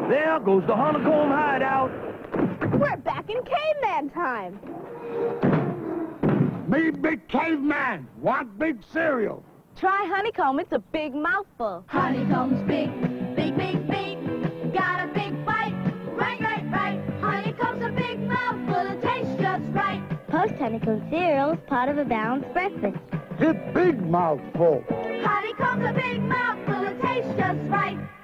There goes the honeycomb hideout. We're back in caveman time. Me big caveman, want big cereal. Try honeycomb, it's a big mouthful. Honeycomb's big, big, big, big. Got a big bite, right, right, right. Honeycomb's a big mouthful, it tastes just right. Post-honeycomb cereal is part of a balanced breakfast. Hit big mouthful. Honeycomb's a big mouthful, it tastes just right.